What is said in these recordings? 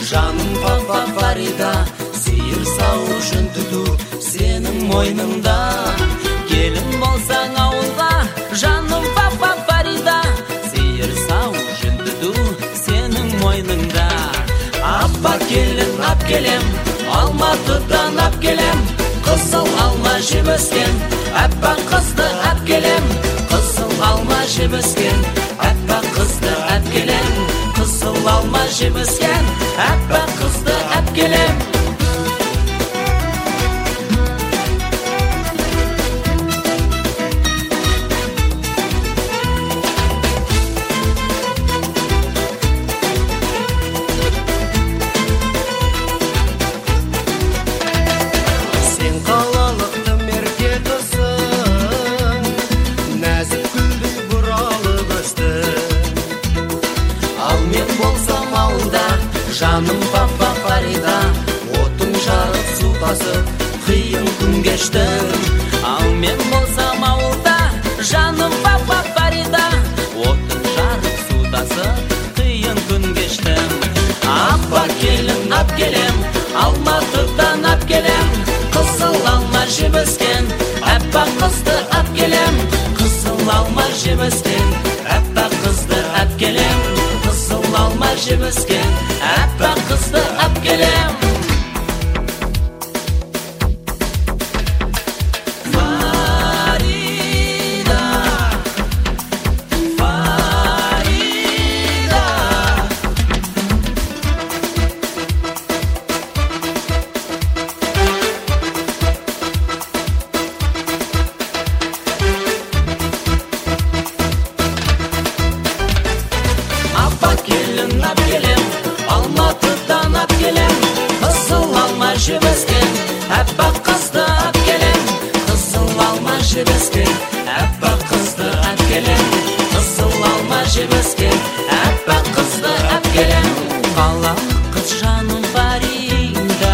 жаным папа Фарида, сиыр сауы жүнтүтү сенің мойныңда. Келін болсаң ауылға, жаным папа Фарида, сиыр сауы жүнтүтү сенің мойныңда. Апа келін ап келем, Алматыдан ап келем, қызыл алма жеп өскен аппақ қызды ап келем. Қызыл алма жеп өскен аппақ қызды ап келем. Қызыл алма жеп өскен аппақ қызды ап келем. Жаным папа Фарида, отың жарып су тасып, қиын күн кештім. Ал мен болсам ауылда, жаным папа Фарида, отың жарып су тасып, қиын күн кештім. Апа келін ап келем, Алматыдан ап келем, қызыл алма жеп өскен аппақ қызды ап келем. Қызыл алма жеп өскен аппақ қызды ап келем. Қызыл алма жеп өскен аппақ қызды ап келем. Фарида, Фарида. Апа келін ап келем, Алматыдан ап келем, қызыл алма жеп өскен аппақ қызды ап келем. Қызыл алма жеп өскен аппақ қызды ап келем. Қызыл алма жеп өскен аппақ қызды ап келем. Қалалық қыз жаным Фарида,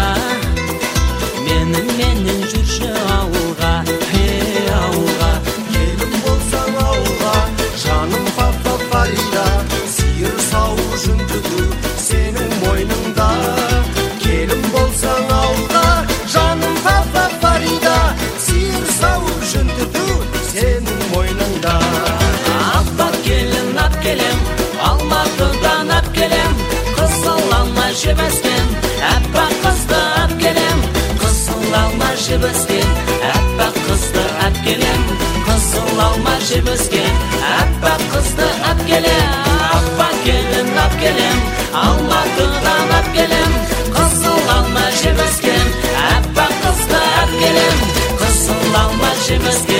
менің жүрші ауылға, ауылға. Келін болсаң ауылға, жаным папа Фарида, сиыр сауы жүнтүтү сенің мойныңда. Келін болсаң ауылға, жаным папа Фарида, сиыр сауы жүнтүтү сенің мойныңда. Апа келін ап келем, Алматыдан ап келем, қызыл алма жеп өскен аппақ қызды ап келем. Қызыл алма жеп өскен аппақ қызды ап келем. Қызыл алма жеп өскен аппақ қызды ап келем. Апа келін ап келем, Алматыдан ап келем, қызыл алма жеп өскен аппақ қызды ап келем. Қызыл алма жеп өскен